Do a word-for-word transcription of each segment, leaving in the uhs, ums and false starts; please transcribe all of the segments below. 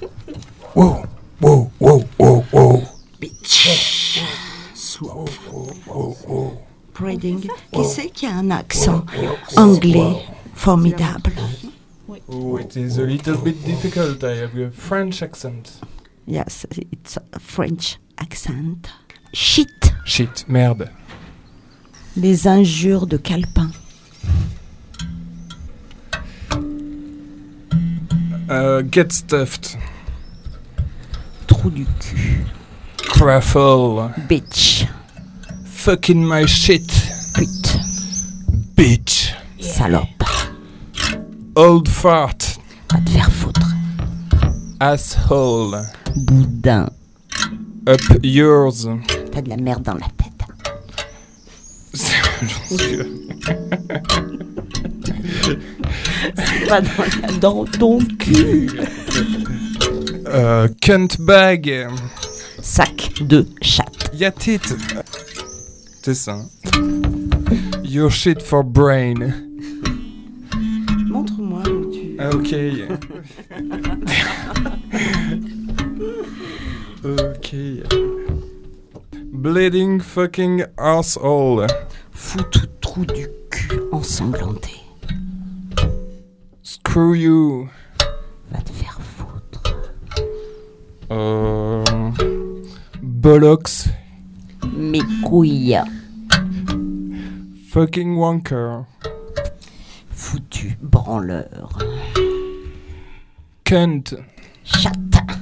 Wow, wow, wow, wow, wow. Bitch. Swap. Breeding. Qui c'est qui a un accent anglais formidable? Oh, it is a little bit difficult. I have a French accent. Yes, it's a French accent. Shit. Shit, merde. Les injures de Calpin. Uh, get stuffed. Trou du cul. Craffle. Bitch. Fucking my shit. Pute. Bitch. Salope. Old fart. Va te faire foutre. Asshole. Boudin. Up yours. T'as de la merde dans la tête. C'est pas dans, la, dans ton cul. Uh, cunt bag. Sac de chatte. Yatit. C'est ça. Your shit for brain. Montre-moi où tu... Ah, ok. Ok. Bleeding fucking asshole. Fous tout trou du cul ensanglanté. Screw you. Va te faire foutre. Euh... Bollocks. Mes couilles. Fucking wanker. Foutu branleur. Cunt. Chatte.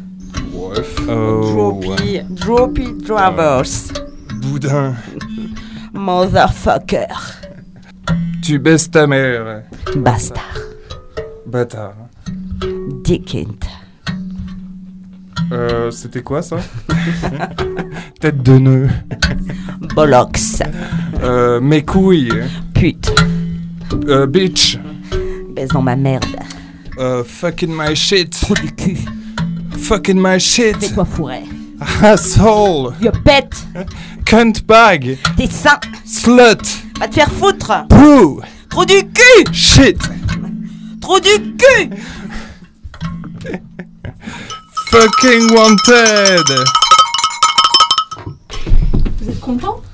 Oh. Droppy. Droppy Dravers. Boudin. Motherfucker. Tu baisses ta mère. Bastard. Bâtard. Dickent. Euh, c'était quoi ça? Tête de nœud. Bollocks. Euh, mes couilles. Pute. Euh, bitch. Baisse dans ma merde. Euh, fucking my shit. Trou du cul. Fucking my shit. Fais-toi fourrer. Asshole. Vieux bête. Cunt bag. T'es sain. Slut. Va te faire foutre. Poo. Trou du cul. Shit. Trou du cul. Fucking wanted. Vous êtes content?